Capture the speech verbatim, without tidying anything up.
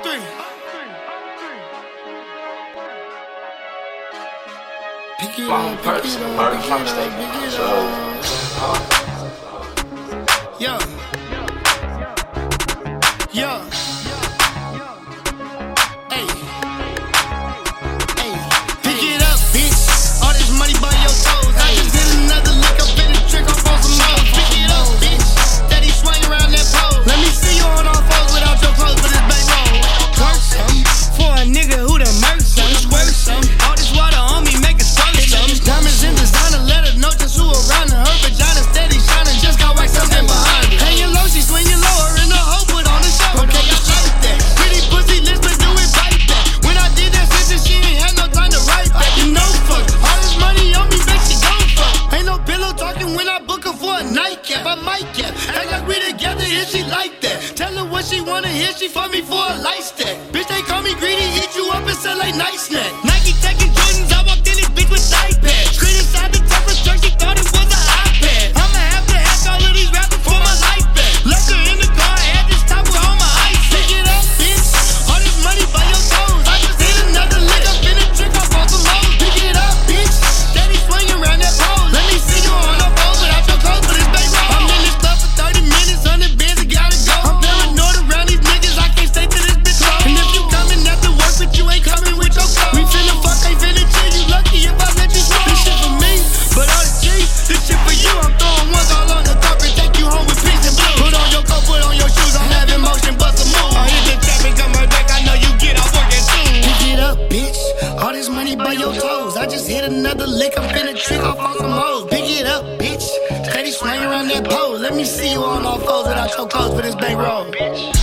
three. Pick it Wrong up, person, pick it murder up, from pick state. it up, So, pick it up. Yo. Yo. Hey. Hey. Pick it up, bitch. All this money by your toes. I just did another lick up in the trick off on some hoes. Pick it up, bitch. Steady swing around that pole. Let me see you on all fours without your clothes for this bang roll. Twerk some for a nigga who done murk some. Squirt some. All this water on me make it squirt some. Diamonds in designer, let her know just who around her. Her vagina steady shining, just got wax something behind her. Hanging low, she swinging lower in the hoe, put on the show. Okay, I like that. Pretty pussy lips, but do it right back. When I did that shit, she ain't had no time to write back. You know fuck, all this money on me makes she go fuck. Ain't no pillow talking when I book her for a nightcap. I might cap, act like we together if she like that. Tell her what she wanna hear, she fuck me for a light stack. Bitch, they call me greedy, eat you up and sell like night snack. Nike taking Jordans, I walked in this bitch with iPad. Screen inside the top of truck, she thought it was an iPad. I'ma have to ask all of these rappers for my life back. Left her in the car, had this top with all my ice. Pick it up, bitch. All this money by your toes. I just hit another lick up in the trick off on some hoes. Pick it up, bitch. Steady swinging around that pole. Let me see you on the phone without your clothes for this bang roll. I'm in this club for thirty minutes, one hundred bands, I gotta go. I'm paranoid around these niggas, I can't stay to this bitch home. And if you coming after work, but you ain't coming with your clothes. We finna fuck, ain't finna chill. You lucky if I let you smoke. This shit for me, but all the cheese, this shit for you. I'm throwing ones all on the carpet, take you home with peace and blue. Put on your coat, put on your shoes, I'm having motion, bust a move. I hit the trap and come right back, I know you get off working soon. Pick it up, bitch. All this money by your toes. I just hit another lick, I'm finna trick off on some hoes. Pick it up, bitch. Steady swing around that pole. Let me see you on all fours without your clothes for this bang roll. Bitch.